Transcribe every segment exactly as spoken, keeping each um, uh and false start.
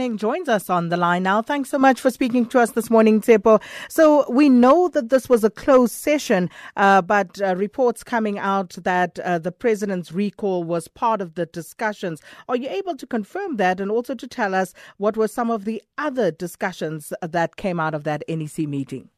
Ekaneng joins us on the line now. Thanks so much for speaking to us this morning, Tsepo. So we know that this was a closed session, uh, but uh, reports coming out that uh, the president's recall was part of the discussions. Are you able to confirm that, and also to tell us what were some of the other discussions that came out of that N E C meeting?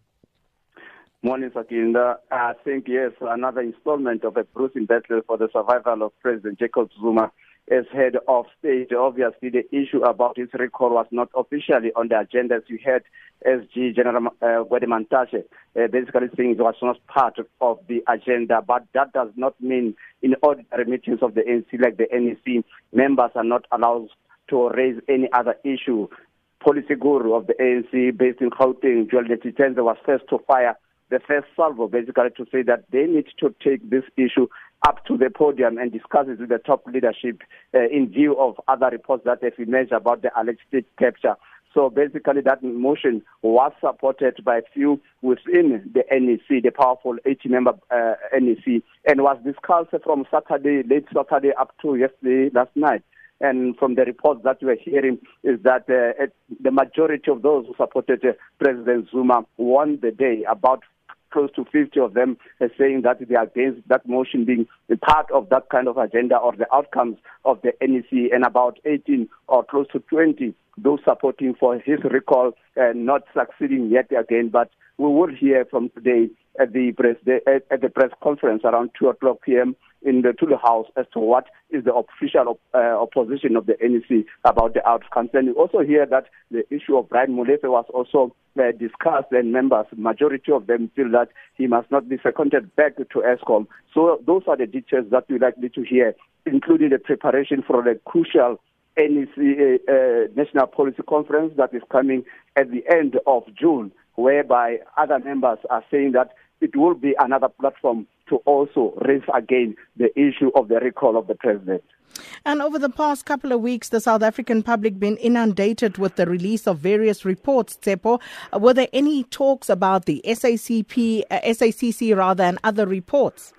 Morning, Sakinda. I think, yes, another installment of a bruising battle for the survival of President Jacob Zuma as head of state. Obviously, the issue about his recall was not officially on the agenda. As you heard S G General uh, Gwede Mantashe uh, basically saying it was not part of the agenda. But that does not mean in ordinary meetings of the N E C, like the N E C, members are not allowed to raise any other issue. Policy guru of the A N C based in Gauteng, Joel Letshitenzhe, was first to fire the first salvo, basically to say that they need to take this issue up to the podium and discuss it with the top leadership uh, in view of other reports that have emerged about the alleged state capture. So basically that motion was supported by a few within the N E C, the powerful eighty-member uh, N E C, and was discussed from Saturday, late Saturday up to yesterday, last night. And from the reports that we are hearing is that uh, the majority of those who supported uh, President Zuma won the day. About close to fifty of them are saying that they are against that motion being a part of that kind of agenda or the outcomes of the N E C, and about eighteen or close to twenty those supporting for his recall and not succeeding yet again. But we will hear from today at the press at the press conference around two o'clock p.m. in the Tulu House as to what is the official op- uh, opposition of the N E C about the outcomes. And we also hear that the issue of Brian Molefe was also uh, discussed, and members, majority of them feel that he must not be seconded back to ESCOM. So those are the details that we're likely to hear, including the preparation for the crucial N E C uh, uh, National Policy Conference that is coming at the end of June, whereby other members are saying that it will be another platform to also raise again the issue of the recall of the president. And over the past couple of weeks, the South African public been inundated with the release of various reports, Tsepo. Uh, were there any talks about the S A C P, uh, S A C C rather, and other reports?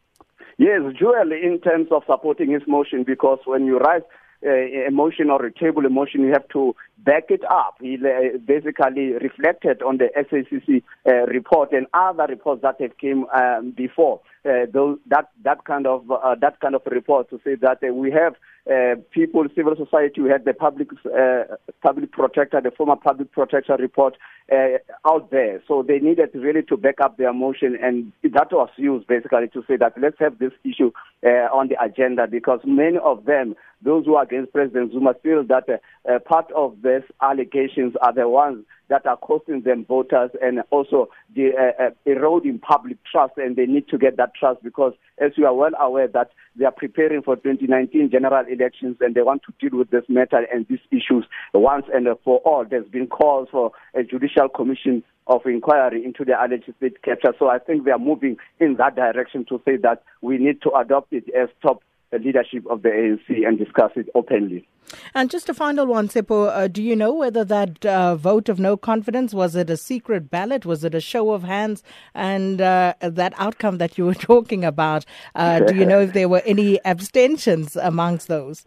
Yes, Joel, in terms of supporting his motion, because when you write Uh, a motion or a table a motion, you have to back it up. He uh, basically reflected on the S A C C uh, report and other reports that have came um, before. Uh, those, that that kind of uh, that kind of report to say that uh, we have uh, people, civil society, we had the public uh, public protector, the former public protector report uh, out there. So they needed really to back up their motion, and that was used basically to say that let's have this issue uh, on the agenda, because many of them, those who are against President Zuma, feel that uh, uh, part of these allegations are the ones that are costing them voters and also the, uh, uh, eroding public trust, and they need to get that trust because, as you are well aware, that they are preparing for twenty nineteen general elections and they want to deal with this matter and these issues once and for all. There's been calls for a judicial commission of inquiry into the alleged state capture. So I think they are moving in that direction to say that we need to adopt it as top leadership of the A N C and discuss it openly. And just a final one, Tsepo, uh, do you know whether that uh, vote of no confidence, was it a secret ballot? Was it a show of hands? And uh, that outcome that you were talking about, uh, do you know if there were any abstentions amongst those?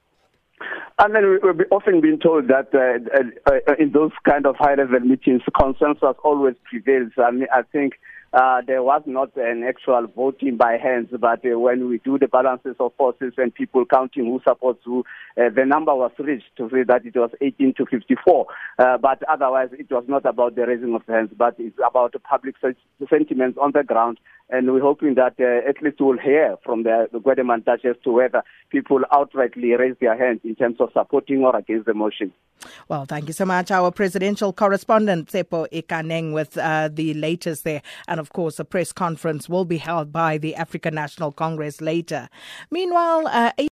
I mean, we've often been told that uh, uh, in those kind of high-level meetings, consensus always prevails. I mean, I think Uh, there was not an actual voting by hands, but uh, when we do the balances of forces and people counting who supports who, uh, the number was reached to say that it was eighteen to fifty-four. Uh, but otherwise, it was not about the raising of hands, but it's about the public sentiments on the ground. And we're hoping that uh, at least we'll hear from the, the Gwede Mantashe as to whether people outrightly raise their hands in terms of supporting or against the motion. Well, thank you so much. Our presidential correspondent, Tsepo Ekaneng, with uh, the latest there. And of course, a press conference will be held by the African National Congress later. Meanwhile, uh,